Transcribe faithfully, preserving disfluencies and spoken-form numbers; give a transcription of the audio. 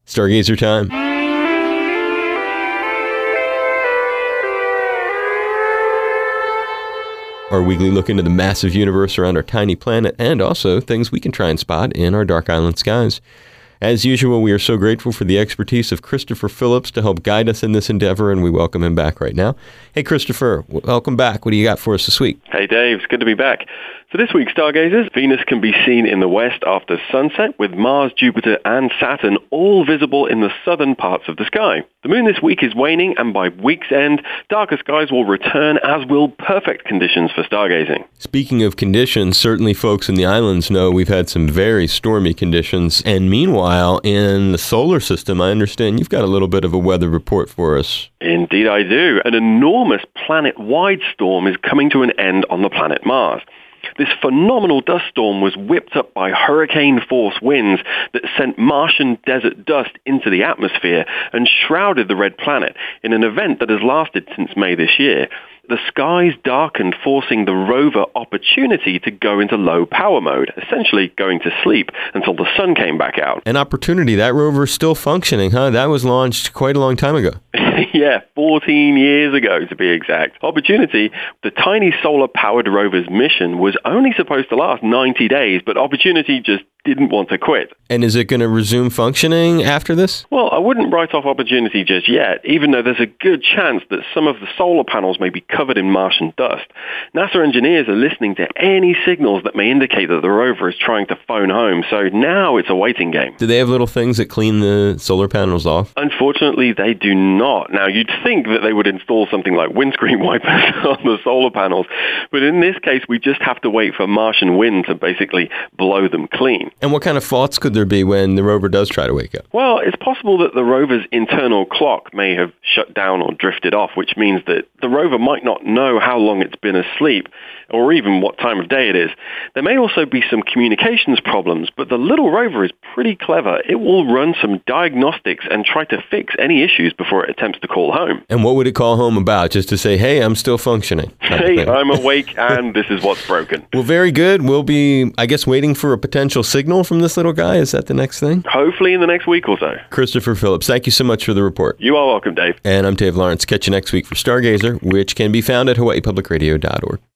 Stargazer time. Our weekly look into the massive universe around our tiny planet, and also things we can try and spot in our dark island skies. As usual, we are so grateful for the expertise of Christopher Phillips to help guide us in this endeavor, and we welcome him back right now. Hey, Christopher, welcome back. What do you got for us this week? Hey, Dave. It's good to be back. So this week, stargazers, Venus can be seen in the west after sunset, with Mars, Jupiter, and Saturn all visible in the southern parts of the sky. The moon this week is waning, and by week's end, darker skies will return, as will perfect conditions for stargazing. Speaking of conditions, certainly folks in the islands know we've had some very stormy conditions, and meanwhile, in the solar system, I understand you've got a little bit of a weather report for us. Indeed I do. An enormous planet-wide storm is coming to an end on the planet Mars. This phenomenal dust storm was whipped up by hurricane-force winds that sent Martian desert dust into the atmosphere and shrouded the red planet in an event that has lasted since May this year. The skies darkened, forcing the rover Opportunity to go into low power mode, essentially going to sleep until the sun came back out. An Opportunity, that rover's still functioning, huh? That was launched quite a long time ago. Yeah, fourteen years ago to be exact. Opportunity, the tiny solar-powered rover's mission, was only supposed to last ninety days, but Opportunity just didn't want to quit. And is it going to resume functioning after this? Well, I wouldn't write off Opportunity just yet, even though there's a good chance that some of the solar panels may be covered in Martian dust. NASA engineers are listening to any signals that may indicate that the rover is trying to phone home, so now it's a waiting game. Do they have little things that clean the solar panels off? Unfortunately, they do not. Now, you'd think that they would install something like windscreen wipers on the solar panels, but in this case, we just have to wait for Martian wind to basically blow them clean. And what kind of faults could there be when the rover does try to wake up? Well, it's possible that the rover's internal clock may have shut down or drifted off, which means that the rover might not know how long it's been asleep or even what time of day it is. There may also be some communications problems, but the little rover is pretty clever. It will run some diagnostics and try to fix any issues before it attempts to call home. And what would it call home about? Just to say, hey, I'm still functioning. Hey, I'm awake and this is what's broken. Well, very good. We'll be, I guess, waiting for a potential signal from this little guy. Is that the next thing? Hopefully in the next week or so. Christopher Phillips, thank you so much for the report. You are welcome, Dave. And I'm Dave Lawrence. Catch you next week for Stargazer, which can be found at hawaii public radio dot org.